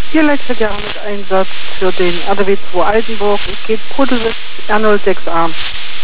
Hier Einsatz für den RDW 2 Altenburg. Es geht Pudelwitz R06A.